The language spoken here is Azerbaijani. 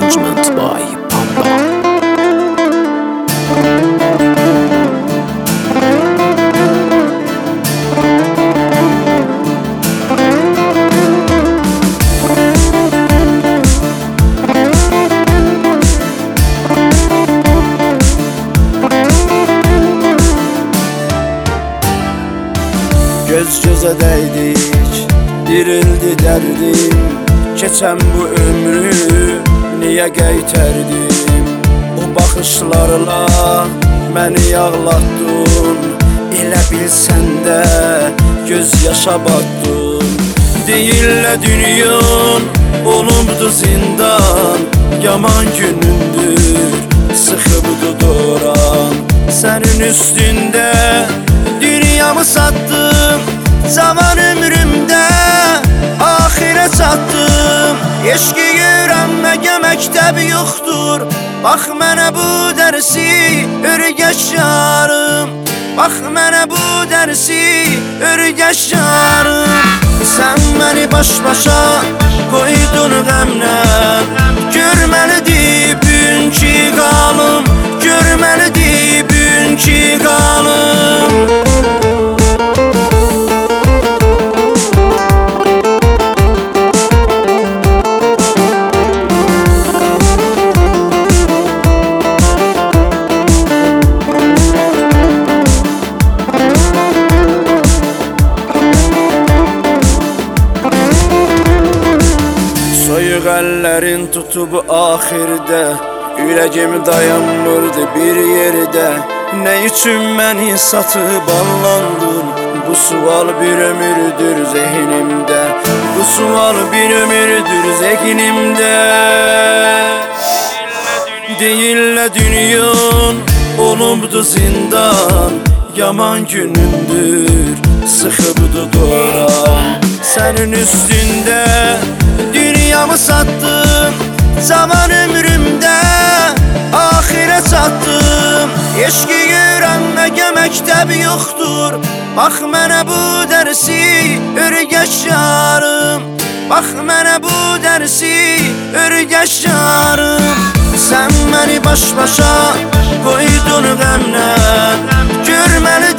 Arrangement by Panda. Göz göze değdik, dirildi derdim. Keçen bu ömrü niye qaytardım? O bakışlarla beni yağlattın. Elə bilsən də göz yaşa battın. Deyirlər dünyan olubdu zindan, yaman günündür sıxıbdı doran. Sənin üstündə dünyamı sattım, zaman ömrümdə axirə çatdım. Eşqi öyrənməyə məktəb yoxdur, bax mənə bu dərsi öyrəş yarım. Bax mənə bu dərsi öyrəş yarım. Sən məni baş-başa qoydun qəmlə, görməlidir bugünkü qalım, görməlidir bugünkü qalım. Soyuq əllərin tutub axirdə, ürəyim dayanmırdı bir yerdə. Nə üçün məni satıb allandın? Bu sual bir ömürdür zehnimdə, bu sual bir ömürdür zehnimdə. Deyirlər dünyan olubdu zindan, yaman günündür sıxıbdı doran. Sənin üstündə dünyamı sattım, zaman ömrümdə axirə çatdım. Eşqi öyrənməyə məktəb yoxdur, bax mənə bu dərsi öyrəş yarım. Bax mənə bu dərsi öyrəş yarım. Sən məni baş-başa qoydun qəmlə, görməli